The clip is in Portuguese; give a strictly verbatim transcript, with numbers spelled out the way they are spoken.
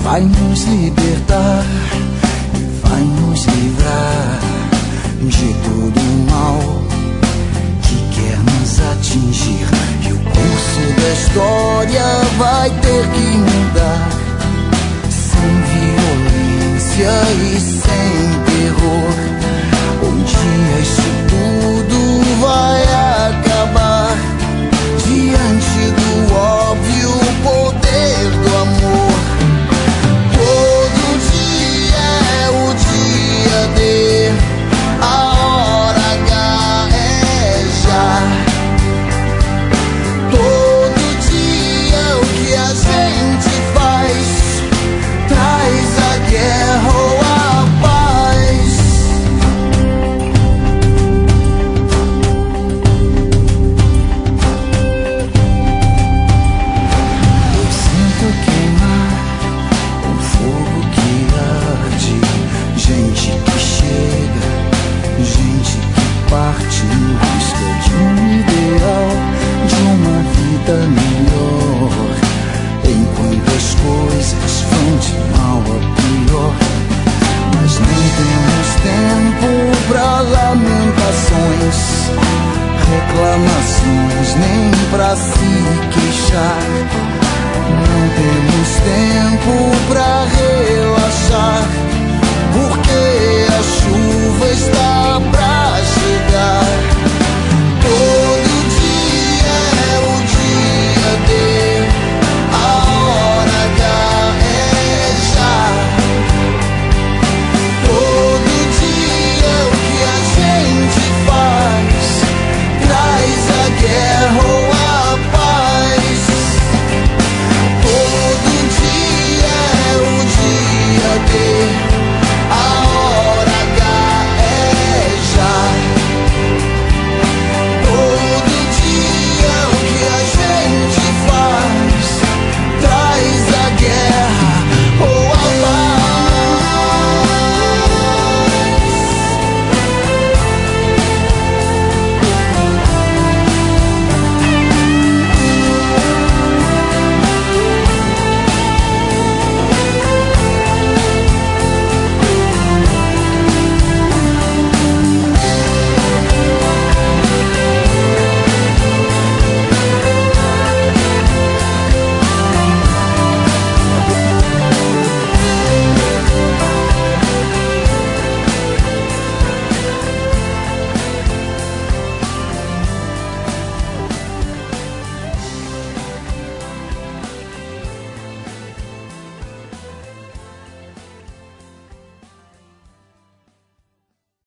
vai nos libertar e vai nos livrar de todo o mal que quer nos atingir. E o curso da história vai ter que mudar, sem violência e sem terror. Um dia isso tudo vai acabar, diante do óbvio poder do amor. Todo dia é o dia D, a hora H é já. Todo dia o que a gente faz traz a guerra ou a paz. Eu sinto queimar um fogo que arde, gente que chega, gente que parte em busca de um ideal, de uma vida melhor, enquanto as coisas vão de mal a pior. Mas não temos tempo pra lamentações, reclamações, nem pra se queixar. Não temos